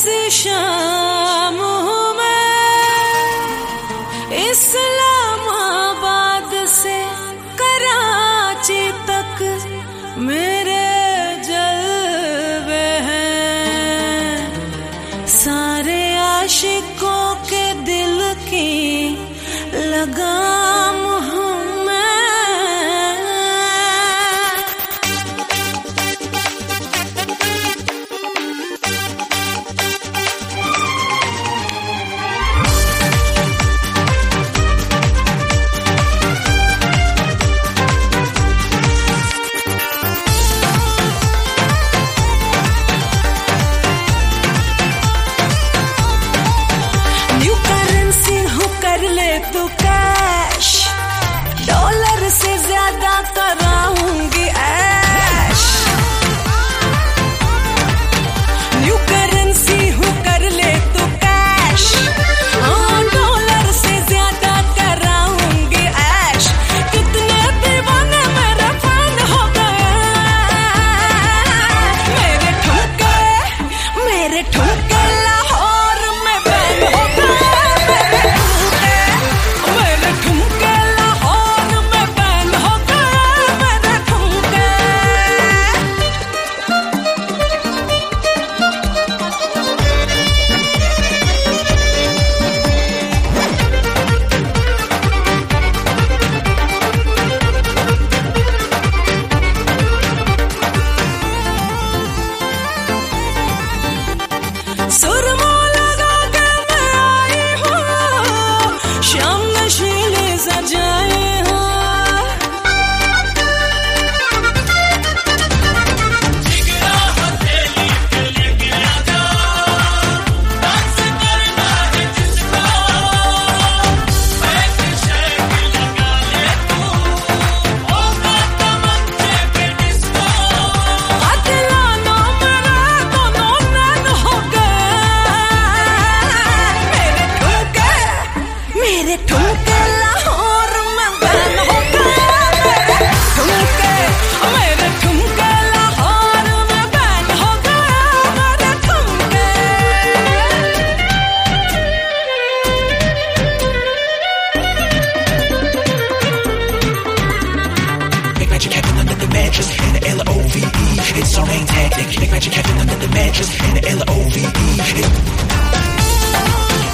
ऐसी शाम हूँ मैं, इस्लामाबाद से कराची तक मेरे जलवे हैं। सारे आशिकों के दिल की लगाम हूँ मैं। कर ले तू कैश, डॉलर से ज्यादा कराऊंगी ऐश। न्यू करेंसी हूँ, कर ले तू कैश, हाँ डॉलर से ज्यादा कराऊंगी ऐश। कितने दीवाने मेरे फैन हो गए, मेरे ठुमके लाहौर में बैन हो गए। सुरमा लगा के मैं आई हूँ, शाम नशीली सजाई हूँ। मेरे ठुमके लाहौर में बैन हो गए, मेरे ठुमके लाहौर में बैन हो गए, मेरे ठुमके। Big magic happen under the mattress in the L-O-V-E. It's our main tactic. Big magic happen under the mattress in the L-O-V-E.